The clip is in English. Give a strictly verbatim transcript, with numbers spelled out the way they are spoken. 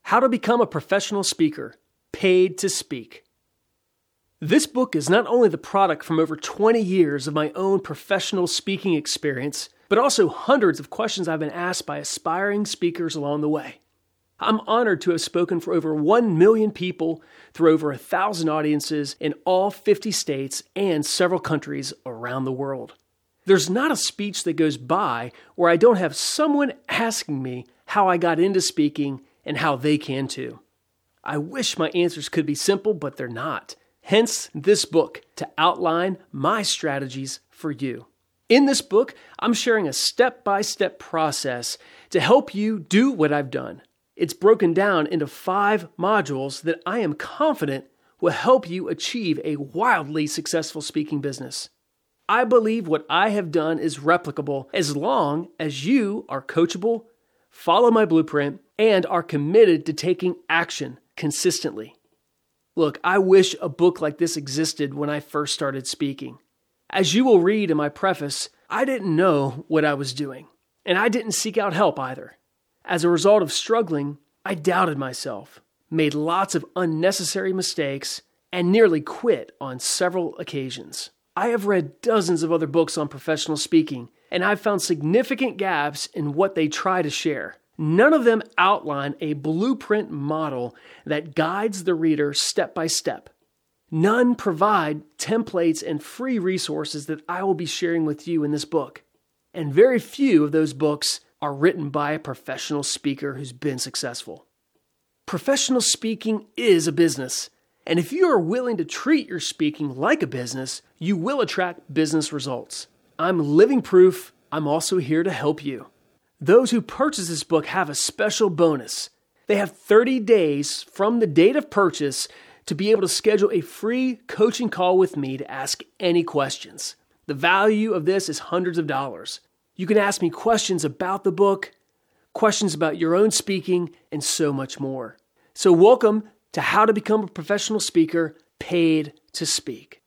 How to Become a Professional Speaker, Paid to Speak. This book is not only the product from over twenty years of my own professional speaking experience, but also hundreds of questions I've been asked by aspiring speakers along the way. I'm honored to have spoken for over one million people through over a thousand audiences in all fifty states and several countries around the world. There's not a speech that goes by where I don't have someone asking me how I got into speaking and how they can too. I wish my answers could be simple, but they're not. Hence this book to outline my strategies for you. In this book, I'm sharing a step-by-step process to help you do what I've done. It's broken down into five modules that I am confident will help you achieve a wildly successful speaking business. I believe what I have done is replicable as long as you are coachable, follow my blueprint, and are committed to taking action consistently. Look, I wish a book like this existed when I first started speaking. As you will read in my preface, I didn't know what I was doing, and I didn't seek out help either. As a result of struggling, I doubted myself, made lots of unnecessary mistakes, and nearly quit on several occasions. I have read dozens of other books on professional speaking, and I've found significant gaps in what they try to share. None of them outline a blueprint model that guides the reader step by step. None provide templates and free resources that I will be sharing with you in this book. And very few of those books are written by a professional speaker who's been successful. Professional speaking is a business. And if you are willing to treat your speaking like a business, you will attract business results. I'm living proof. I'm also here to help you. Those who purchase this book have a special bonus. They have thirty days from the date of purchase to be able to schedule a free coaching call with me to ask any questions. The value of this is hundreds of dollars. You can ask me questions about the book, questions about your own speaking, and so much more. So welcome to How to Become a Professional Speaker, Paid to Speak.